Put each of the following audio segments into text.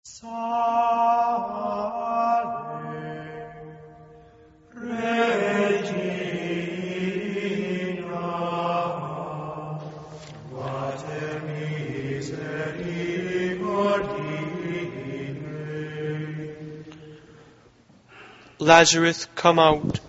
Lazarus, come out.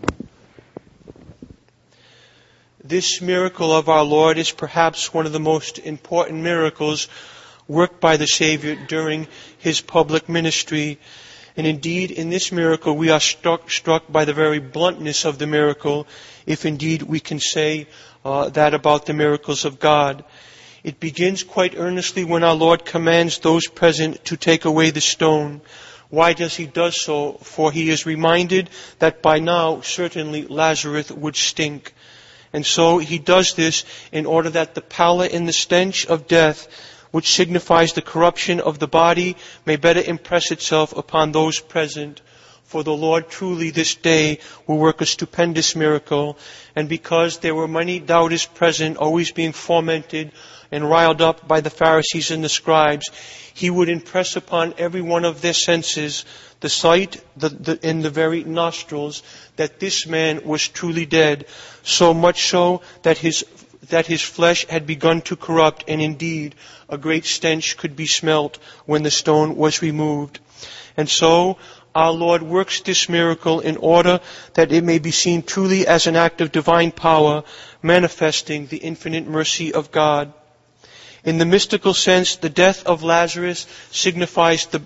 This miracle of our Lord is perhaps one of the most important miracles worked by the Savior during His public ministry. And indeed, in this miracle, we are struck by the very bluntness of the miracle, if indeed we can say that about the miracles of God. It begins quite earnestly when our Lord commands those present to take away the stone. Why does He do so? For He is reminded that by now, certainly, Lazarus would stink. And so He does this in order that the pallor and the stench of death, which signifies the corruption of the body, may better impress itself upon those present. For the Lord truly this day will work a stupendous miracle. And because there were many doubters present, always being fomented and riled up by the Pharisees and the scribes, He would impress upon every one of their senses the sight in the very nostrils that this man was truly dead, so much so that his flesh had begun to corrupt, and indeed a great stench could be smelt when the stone was removed. And so our Lord works this miracle in order that it may be seen truly as an act of divine power, manifesting the infinite mercy of God. In the mystical sense, the death of Lazarus signifies the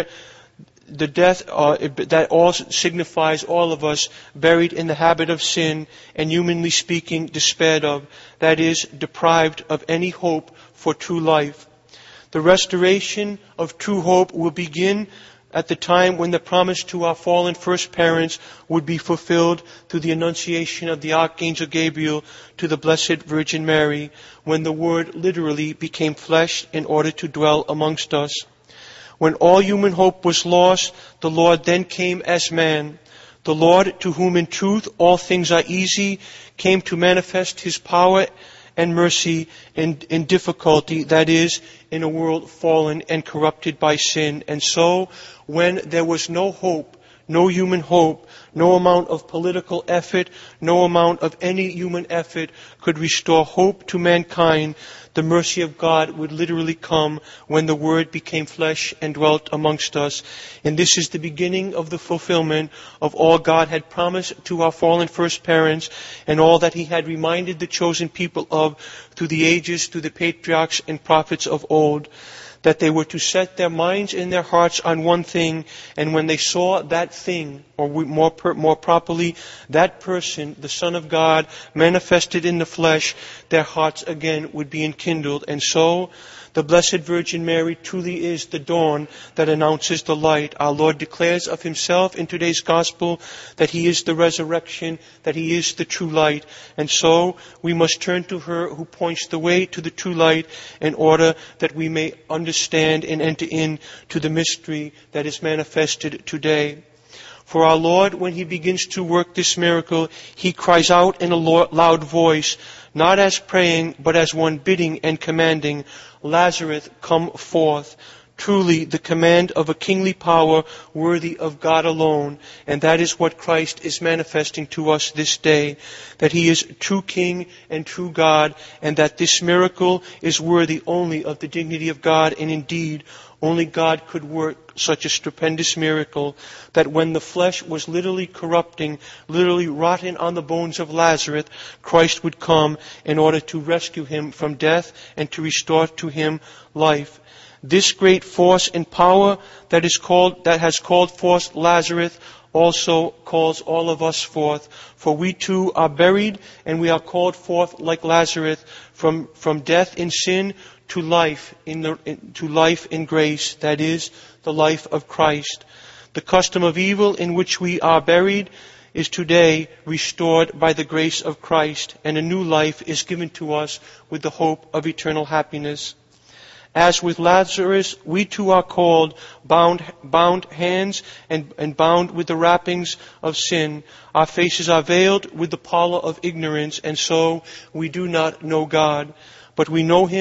death that all signifies all of us buried in the habit of sin and, humanly speaking, despaired of, that is, deprived of any hope for true life. The restoration of true hope will begin at the time when the promise to our fallen first parents would be fulfilled through the annunciation of the Archangel Gabriel to the Blessed Virgin Mary, when the Word literally became flesh in order to dwell amongst us. When all human hope was lost, the Lord then came as man. The Lord, to whom in truth all things are easy, came to manifest His power and mercy in difficulty, that is, in a world fallen and corrupted by sin. And so, when there was no hope, no human hope, no amount of political effort, no amount of any human effort could restore hope to mankind, the mercy of God would literally come when the Word became flesh and dwelt amongst us. And this is the beginning of the fulfillment of all God had promised to our fallen first parents and all that He had reminded the chosen people of through the ages, through the patriarchs and prophets of old, that they were to set their minds and their hearts on one thing, and when they saw that thing, or more properly, that person, the Son of God, manifested in the flesh, their hearts again would be enkindled. And so, the Blessed Virgin Mary truly is the dawn that announces the light. Our Lord declares of Himself in today's Gospel that He is the resurrection, that He is the true light. And so we must turn to her who points the way to the true light in order that we may understand and enter into the mystery that is manifested today. For our Lord, when He begins to work this miracle, He cries out in a loud voice, not as praying, but as one bidding and commanding, Lazarus, come forth. Truly, the command of a kingly power worthy of God alone. And that is what Christ is manifesting to us this day, that He is true King and true God, and that this miracle is worthy only of the dignity of God, and indeed, only God could work such a stupendous miracle, that when the flesh was literally corrupting, literally rotting on the bones of Lazarus, Christ would come in order to rescue him from death and to restore to him life. This great force and power that has called forth Lazarus also calls all of us forth. For we too are buried, and we are called forth like Lazarus from death in sin to life in grace, that is, the life of Christ. The custom of evil in which we are buried is today restored by the grace of Christ, and a new life is given to us with the hope of eternal happiness. As with Lazarus, we too are called, bound hands and bound with the wrappings of sin. Our faces are veiled with the pallor of ignorance, and so we do not know God. But we know Him,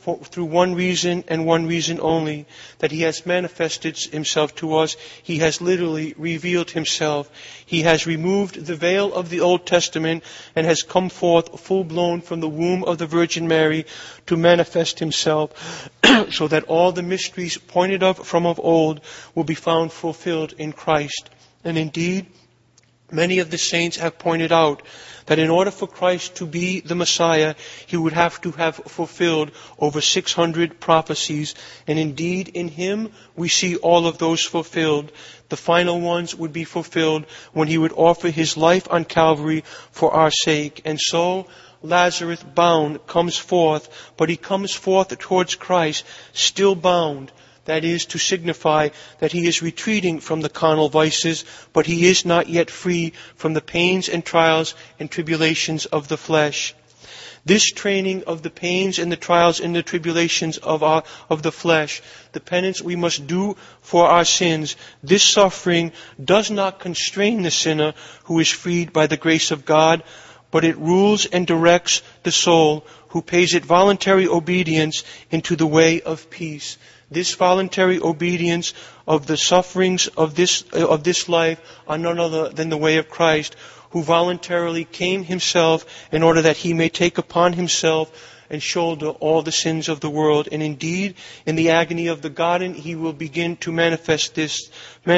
through one reason and one reason only, that He has manifested Himself to us. He has literally revealed Himself. He has removed the veil of the Old Testament and has come forth full-blown from the womb of the Virgin Mary to manifest Himself, so that all the mysteries pointed from of old will be found fulfilled in Christ. And indeed, many of the saints have pointed out that in order for Christ to be the Messiah, He would have to have fulfilled over 600 prophecies. And indeed, in Him, we see all of those fulfilled. The final ones would be fulfilled when He would offer His life on Calvary for our sake. And so, Lazarus, bound, comes forth, but he comes forth towards Christ, still bound. That is to signify that he is retreating from the carnal vices, but he is not yet free from the pains and trials and tribulations of the flesh. This training of the pains and the trials and the tribulations of the flesh, the penance we must do for our sins, this suffering does not constrain the sinner who is freed by the grace of God, but it rules and directs the soul who pays it voluntary obedience into the way of peace. This voluntary obedience of the sufferings of this life are none other than the way of Christ, who voluntarily came Himself in order that He may take upon Himself and shoulder all the sins of the world. And indeed, in the agony of the garden, He will begin to manifest this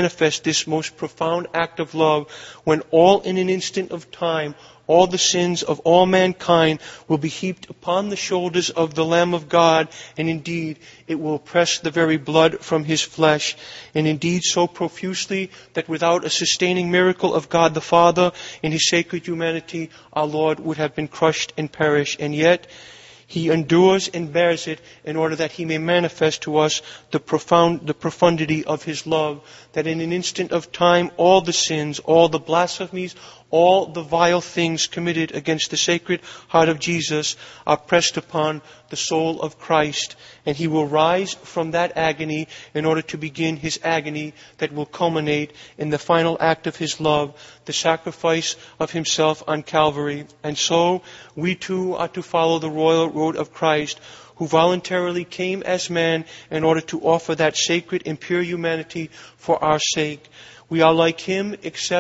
most profound act of love, when all in an instant of time, all the sins of all mankind will be heaped upon the shoulders of the Lamb of God, and indeed it will press the very blood from His flesh, and indeed so profusely that without a sustaining miracle of God the Father in His sacred humanity, our Lord would have been crushed and perished. And yet He endures and bears it in order that He may manifest to us the profundity of His love, that in an instant of time all the sins, all the blasphemies, all the vile things committed against the sacred heart of Jesus are pressed upon the soul of Christ, and He will rise from that agony in order to begin His agony that will culminate in the final act of His love, the sacrifice of Himself on Calvary. And so we too are to follow the royal road of Christ, who voluntarily came as man in order to offer that sacred and pure humanity for our sake. We are like Him,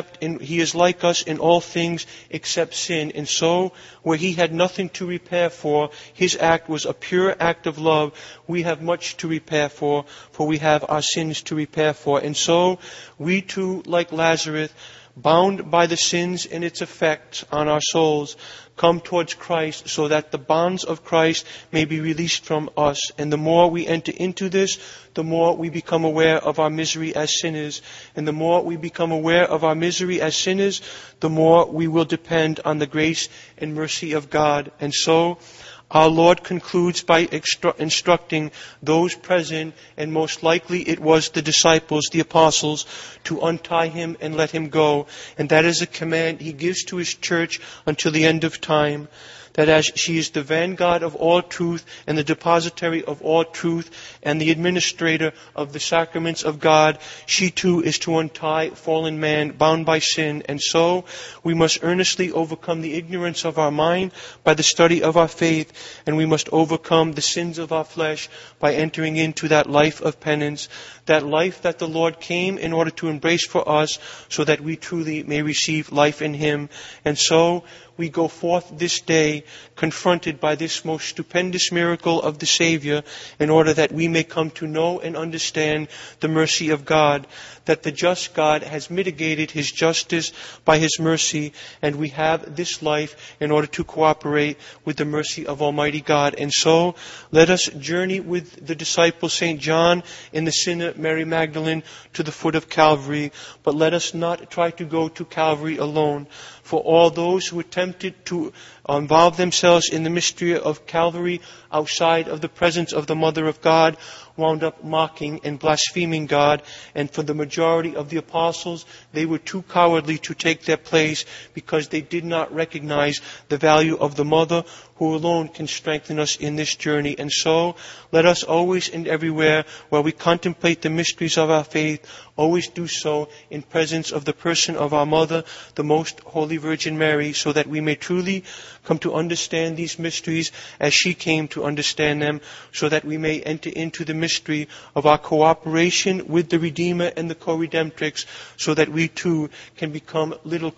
He is like us in all things except sin. And so, where He had nothing to repair for, His act was a pure act of love. We have much to repair for we have our sins to repair for. And so, we too, like Lazarus, bound by the sins and its effects on our souls, come towards Christ so that the bonds of Christ may be released from us. And the more we enter into this, the more we become aware of our misery as sinners. And the more we become aware of our misery as sinners, the more we will depend on the grace and mercy of God. And so, our Lord concludes by instructing those present, and most likely it was the disciples, the apostles, to untie Him and let Him go. And that is a command He gives to His church until the end of time. That as she is the vanguard of all truth and the depositary of all truth and the administrator of the sacraments of God, she too is to untie fallen man bound by sin. And so we must earnestly overcome the ignorance of our mind by the study of our faith, and we must overcome the sins of our flesh by entering into that life of penance, that life that the Lord came in order to embrace for us, so that we truly may receive life in Him. And so we go forth this day confronted by this most stupendous miracle of the Savior, in order that we may come to know and understand the mercy of God, that the just God has mitigated His justice by His mercy, and we have this life in order to cooperate with the mercy of Almighty God. And so let us journey with the disciple St. John and the sinner Mary Magdalene to the foot of Calvary, but let us not try to go to Calvary alone. For all those who attempted to involve themselves in the mystery of Calvary outside of the presence of the Mother of God wound up mocking and blaspheming God. And for the majority of the apostles, they were too cowardly to take their place because they did not recognize the value of the mother who alone can strengthen us in this journey. And so, let us always and everywhere where we contemplate the mysteries of our faith, always do so in presence of the person of our Mother, the Most Holy Virgin Mary, so that we may truly come to understand these mysteries as she came to understand them, so that we may enter into the mystery of our cooperation with the Redeemer and the co-redemptrix, so that we too can become little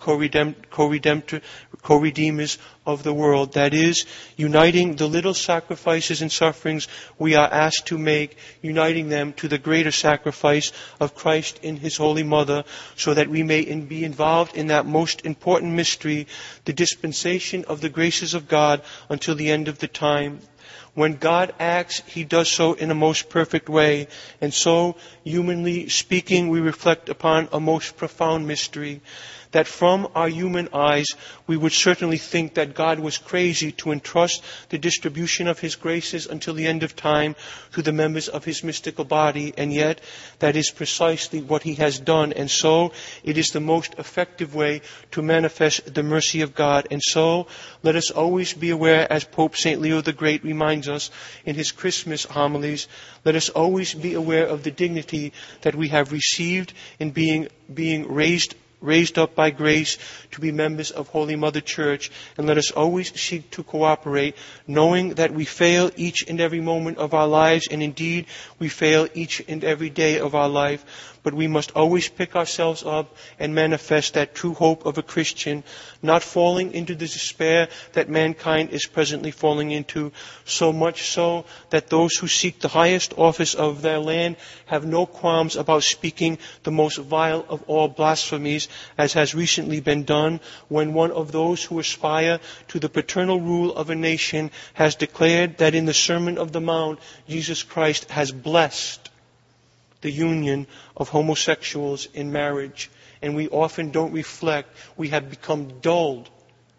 co-redeemers of the world. That is, uniting the little sacrifices and sufferings we are asked to make, uniting them to the greater sacrifice of Christ in His Holy Mother, so that we may be involved in that most important mystery, the dispensation of the graces of God until the end of the time. When God acts, He does so in a most perfect way. And so, humanly speaking, we reflect upon a most profound mystery, that from our human eyes, we would certainly think that God was crazy to entrust the distribution of His graces until the end of time to the members of His mystical body, and yet that is precisely what He has done. And so, it is the most effective way to manifest the mercy of God. And so, let us always be aware, as Pope St. Leo the Great reminds us in his Christmas homilies, let us always be aware of the dignity that we have received in being raised up by grace to be members of Holy Mother Church, and let us always seek to cooperate, knowing that we fail each and every moment of our lives, and indeed we fail each and every day of our life. But we must always pick ourselves up and manifest that true hope of a Christian, not falling into the despair that mankind is presently falling into, so much so that those who seek the highest office of their land have no qualms about speaking the most vile of all blasphemies, as has recently been done when one of those who aspire to the paternal rule of a nation has declared that in the Sermon of the Mount, Jesus Christ has blessed the union of homosexuals in marriage. And we often don't reflect. We have become dulled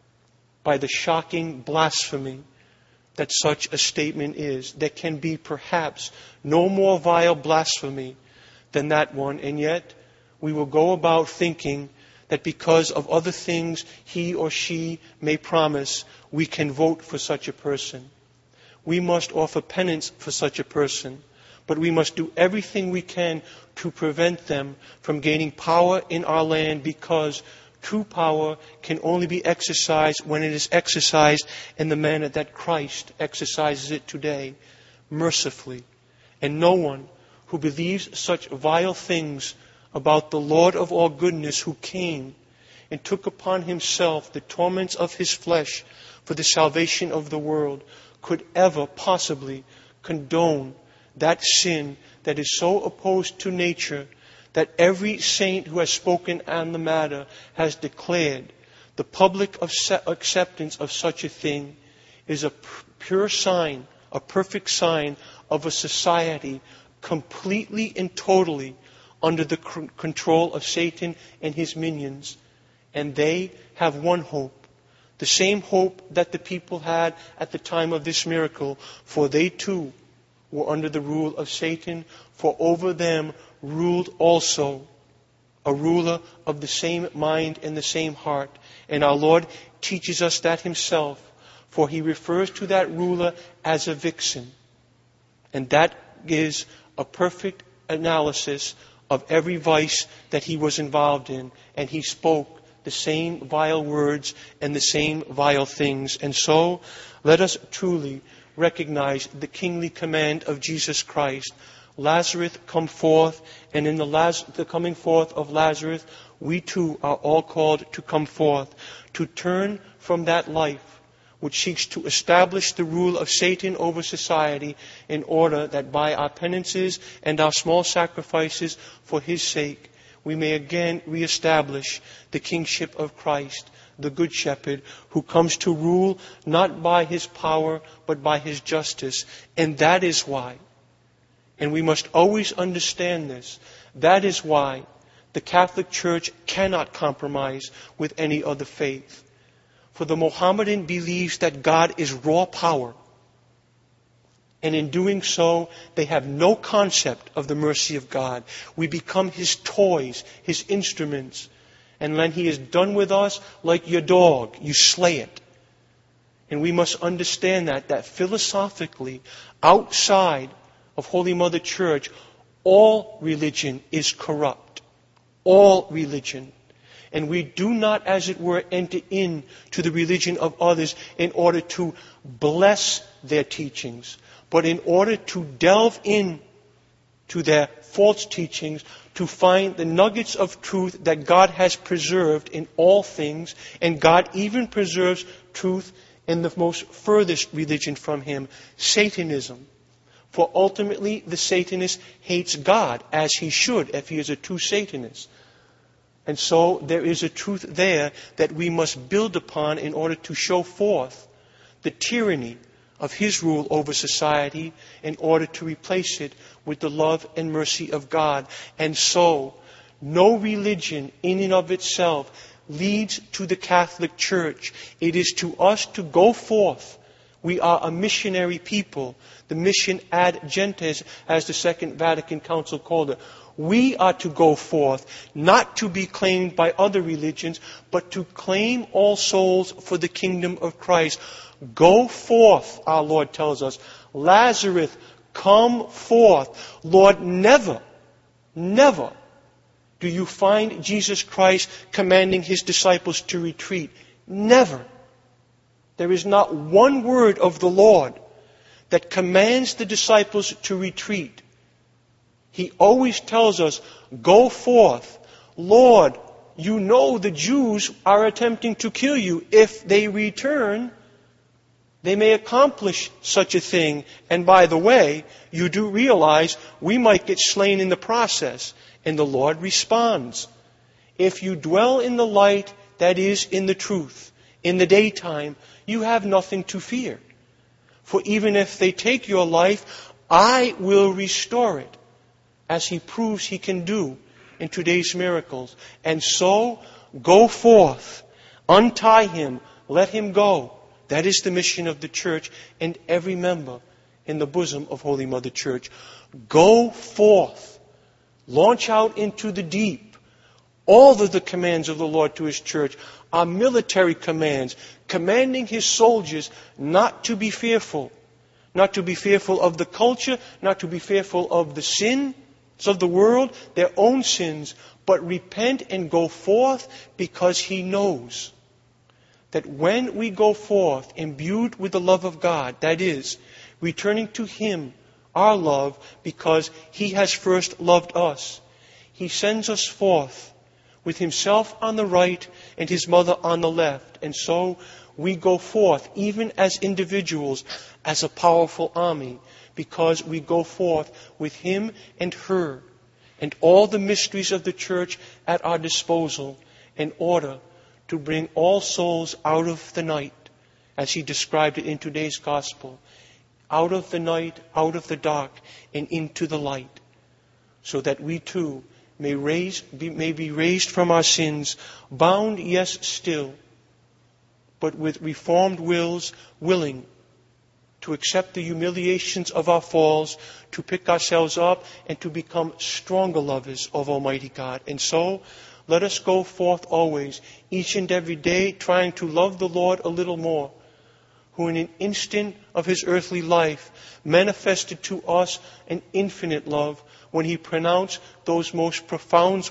by the shocking blasphemy that such a statement is. There can be perhaps no more vile blasphemy than that one, and yet we will go about thinking that because of other things he or she may promise, we can vote for such a person. We must offer penance for such a person. But we must do everything we can to prevent them from gaining power in our land, because true power can only be exercised when it is exercised in the manner that Christ exercises it today, mercifully. And no one who believes such vile things about the Lord of all goodness, who came and took upon Himself the torments of His flesh for the salvation of the world, could ever possibly condone that sin that is so opposed to nature that every saint who has spoken on the matter has declared the public acceptance of such a thing is a pure sign, a perfect sign of a society completely and totally under the control of Satan and his minions. And they have one hope, the same hope that the people had at the time of this miracle, for they too were under the rule of Satan, for over them ruled also a ruler of the same mind and the same heart. And our Lord teaches us that Himself, for He refers to that ruler as a vixen. And that is a perfect analysis of every vice that He was involved in. And He spoke the same vile words and the same vile things. And so, let us truly recognize the kingly command of Jesus Christ. Lazarus, come forth. And in the coming forth of Lazarus, we too are all called to come forth, to turn from that life which seeks to establish the rule of Satan over society, in order that by our penances and our small sacrifices for His sake, we may again reestablish the kingship of Christ, the Good Shepherd, who comes to rule not by His power, but by His justice. And that is why, and we must always understand this, that is why the Catholic Church cannot compromise with any other faith. For the Mohammedan believes that God is raw power. And in doing so, they have no concept of the mercy of God. We become His toys, His instruments. And when He is done with us, like your dog, you slay it. And we must understand that philosophically, outside of Holy Mother Church, all religion is corrupt. All religion. And we do not, as it were, enter into the religion of others in order to bless their teachings, but in order to delve in to their false teachings, to find the nuggets of truth that God has preserved in all things, and God even preserves truth in the most furthest religion from Him, Satanism. For ultimately, the Satanist hates God, as he should if he is a true Satanist. And so there is a truth there that we must build upon in order to show forth the tyranny of His rule over society in order to replace it with the love and mercy of God. And so, no religion in and of itself leads to the Catholic Church. It is to us to go forth. We are a missionary people. The mission ad gentes, as the Second Vatican Council called it. We are to go forth, not to be claimed by other religions, but to claim all souls for the kingdom of Christ. Go forth, our Lord tells us. Lazarus, come forth. Lord, never do you find Jesus Christ commanding His disciples to retreat. Never. There is not one word of the Lord that commands the disciples to retreat. He always tells us, go forth. Lord, you know the Jews are attempting to kill you. If they return, they may accomplish such a thing. And by the way, you do realize we might get slain in the process. And the Lord responds, if you dwell in the light, that is, in the truth, in the daytime, you have nothing to fear. For even if they take your life, I will restore it, as He proves He can do in today's miracles. And so, go forth, untie him, let him go. That is the mission of the church and every member in the bosom of Holy Mother Church. Go forth, launch out into the deep. All of the commands of the Lord to His church are military commands, commanding His soldiers not to be fearful. Not to be fearful of the culture, not to be fearful of the sins of the world, their own sins, but repent and go forth because He knows that when we go forth imbued with the love of God, that is, returning to Him, our love, because He has first loved us, He sends us forth with Himself on the right and His mother on the left. And so we go forth, even as individuals, as a powerful army, because we go forth with Him and her and all the mysteries of the church at our disposal in order to bring all souls out of the night, as He described it in today's gospel, out of the night, out of the dark, and into the light, so that we too may be raised from our sins, bound, yes, still, but with reformed wills, willing to accept the humiliations of our falls, to pick ourselves up, and to become stronger lovers of Almighty God. And so, let us go forth always, each and every day, trying to love the Lord a little more, who in an instant of His earthly life manifested to us an infinite love when He pronounced those most profound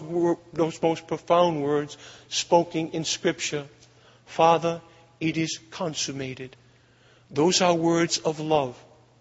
words spoken in Scripture. Father, it is consummated. Those are words of love.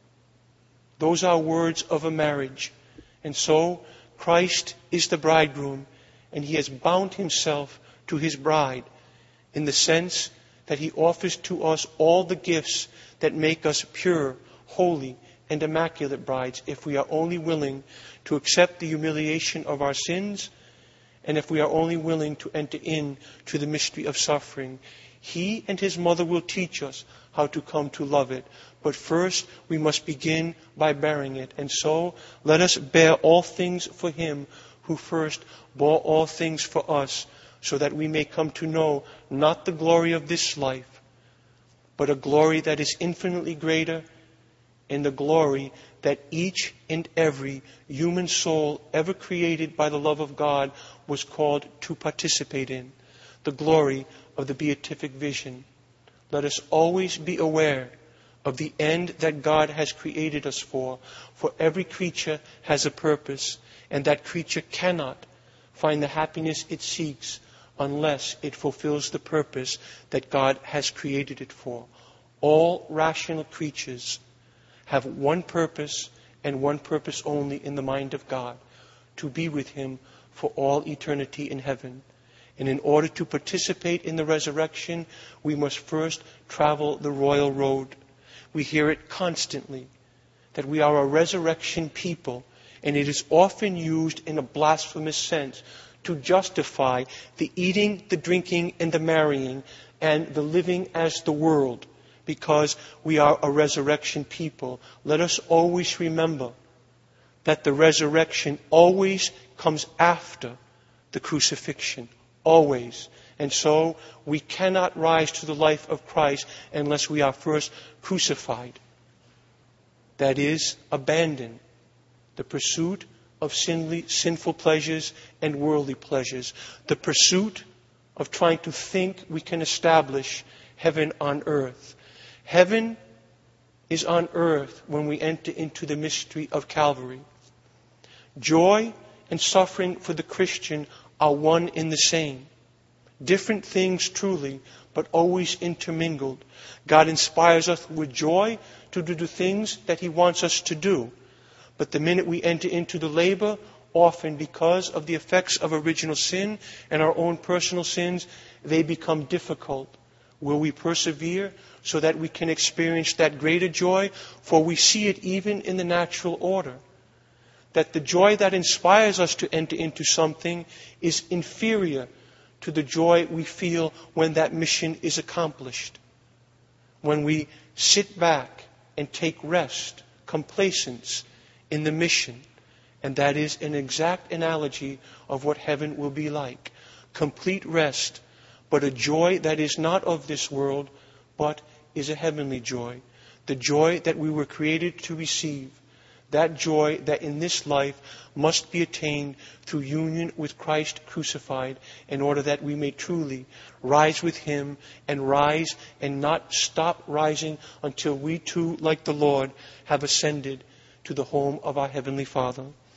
Those are words of a marriage. And so, Christ is the bridegroom, and He has bound Himself to His bride in the sense that He offers to us all the gifts that make us pure, holy, and immaculate brides if we are only willing to accept the humiliation of our sins and if we are only willing to enter into the mystery of suffering. He and His mother will teach us how to come to love it. But first, we must begin by bearing it. And so, let us bear all things for Him who first bore all things for us, so that we may come to know not the glory of this life, but a glory that is infinitely greater in the glory that each and every human soul ever created by the love of God was called to participate in, the glory of the beatific vision. Let us always be aware of the end that God has created us for every creature has a purpose, and that creature cannot find the happiness it seeks unless it fulfills the purpose that God has created it for. All rational creatures have one purpose and one purpose only in the mind of God, to be with Him for all eternity in heaven. And in order to participate in the resurrection, we must first travel the royal road. We hear it constantly, that we are a resurrection people, and it is often used in a blasphemous sense to justify the eating, the drinking, and the marrying, and the living as the world, because we are a resurrection people. Let us always remember that the resurrection always comes after the crucifixion. Always. And so we cannot rise to the life of Christ unless we are first crucified. That is, abandon the pursuit of sinful pleasures and worldly pleasures. The pursuit of trying to think we can establish heaven on earth. Heaven is on earth when we enter into the mystery of Calvary. Joy and suffering for the Christian are one in the same. Different things truly, but always intermingled. God inspires us with joy to do the things that He wants us to do. But the minute we enter into the labor, often because of the effects of original sin and our own personal sins, they become difficult. Will we persevere so that we can experience that greater joy? For we see it even in the natural order, that the joy that inspires us to enter into something is inferior to the joy we feel when that mission is accomplished. When we sit back and take rest, complacence in the mission. And that is an exact analogy of what heaven will be like. Complete rest, but a joy that is not of this world, but is a heavenly joy. The joy that we were created to receive. That joy that in this life must be attained through union with Christ crucified, in order that we may truly rise with Him and rise and not stop rising until we too, like the Lord, have ascended to the home of our Heavenly Father.